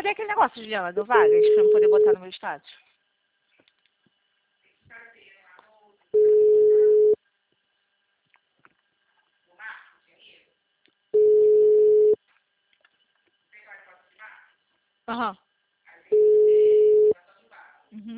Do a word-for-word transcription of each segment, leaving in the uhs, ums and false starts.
Cadê aquele negócio, Juliana, do Vagas, pra eu poder botar no meu status? Aham. Uhum.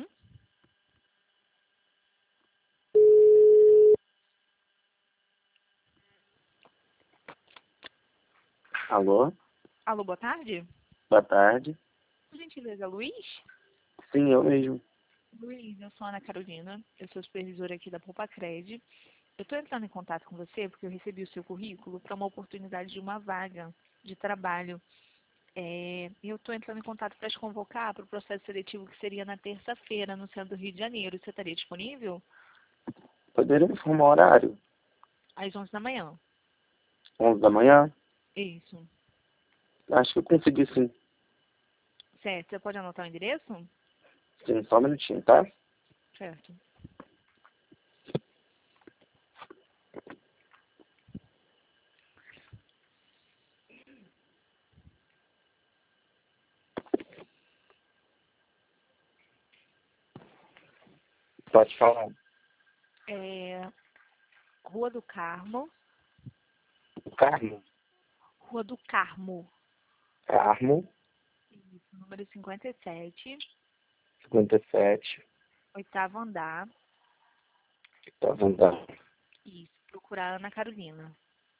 Alô? Alô, boa tarde? Boa tarde. Por gentileza, Luiz? Sim, eu mesmo. Luiz, eu sou a Ana Carolina, eu sou supervisora aqui da Poupacred. Eu estou entrando em contato com você porque eu recebi o seu currículo para uma oportunidade de uma vaga de trabalho. É, eu estou entrando em contato para te convocar para o processo seletivo que seria na terça-feira, no centro do Rio de Janeiro. Você estaria disponível? Poderia informar o horário? Às onze da manhã. onze da manhã? Isso. Acho que eu consegui sim. Certo. Você pode anotar o endereço? Sim, só um minutinho, tá? Certo. Pode falar. É, Rua do Carmo. Carmo. Rua do Carmo. Carmo. Isso, número cinquenta e sete. cinquenta e sete. Oitavo andar. Tá andando. Isso. Procurar Ana Carolina.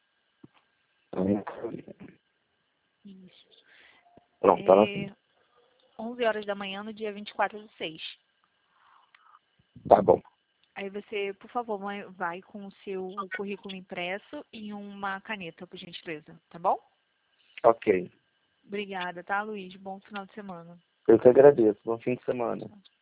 Isso. Pronto, tá lá. É, onze horas da manhã no dia vinte e quatro do seis. Tá bom. Aí você, por favor, vai vai com o seu currículo impresso e uma caneta, por gentileza, tá bom? Ok. Obrigada, tá, Luiz? Bom final de semana. Eu que agradeço. Bom fim de semana.